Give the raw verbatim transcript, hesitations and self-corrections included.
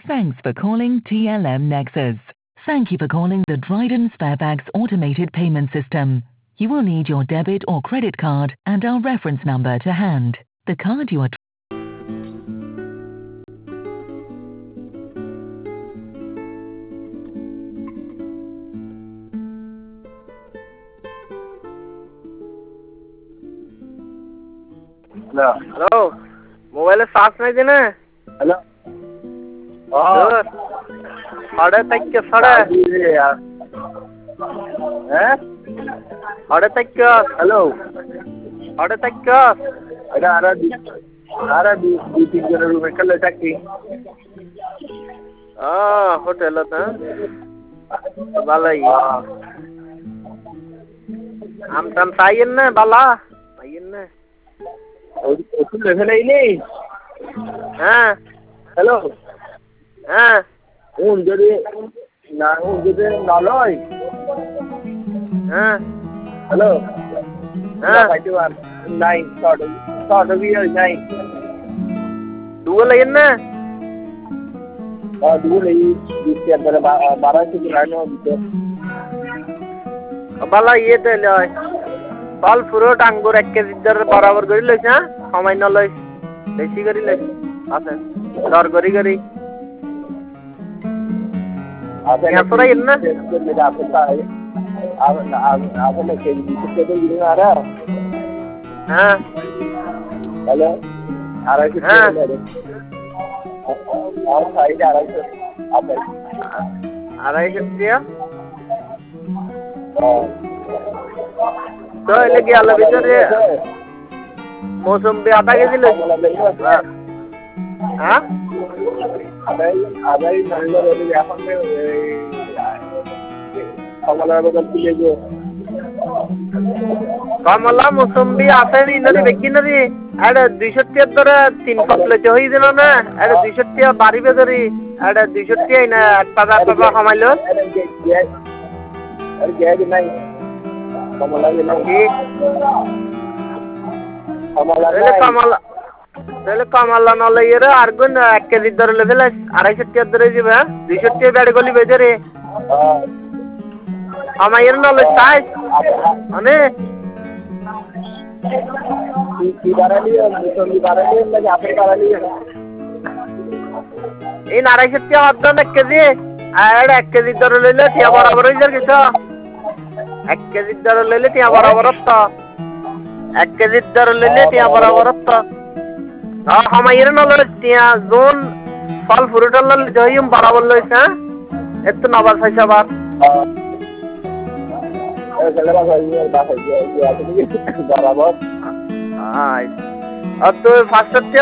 Thanks for calling T L M Nexus. Thank you for calling the Dryden Sparebags automated payment system. You will need your debit or credit card and our reference number to hand. The card you are Hello. Hello. Mobile charge নাই দিনে? Hello. Sir. Hade takke sade. Eh? Hade takke. Hello. Hade takke. Ada ada di ada di di tiga room kalau taksi. Ah, hotel ta. Balai. Am tam sayin na bala. Sayin na. Itu level ini. Ha. Hello. Ha. Un jadi na un jadi naloi. Ha. Hello. Ha. Five one nine sort of sort of year nine. Dua lain na. Ah, dua lagi di sekitar barat itu berani gitu. Bala ye de loy. Fal fruit angur ek KG দর বরাবর করি লইছ হ্যাঁ সামান্য লই বেশি করি লই আছে দর করি করি Apa yang sore ini na beda apa tak? Apa apa nak jadi kita tu gini ada? ha Hello. Ada kita ada. Orang saya ada apa? আড়াই দিয়া Oh. তো এলে কি আলো ভিতরে মৌসুমবি আধা কেজি লই হ্যাঁ আদাই আদাই নাম্বার এর এখন কমলার বদল তুলে গো কমলা মৌসুমবি আছে ইনারি বেকি নারি আরে দুইশো টাকা ধরে তিন কপলে হই দিল না আরে দুইশো টাকা বাড়িবে ধরি আরে দুইশো টাকা না টাকা টাকা কমাইলো আরে গ্যাস নাই কমলা নাই কমলা তাহলে কমলা তাহলে কমলা নলে এর আর গুণ এক কেজি ধরে লেভেল আড়াইশো টাকা ধরে যাবে দুইশো টাকা বেড়ে গলি বেজরে আমার এর নলে চাই মানে কি বাড়ালি মুসম্বি বাড়ালি নাকি আপেল বাড়ালি এই আড়াইশো টাকা অর্ধ এক কেজি আর এক কেজি ধরে লইলে টিয়া বরাবর হয়ে যার কিছু এক কেজি ধরে লইলে টিয়া বরাবর তো এক কেজি ধরে লইলে টিয়া বরাবর তো আমার এর নলে টিয়া জোন ফল ফ্রুটের ললে জয়ম বরাবর লইছে এত নবার পয়সা বার বরাবর আর তো ফার্স্ট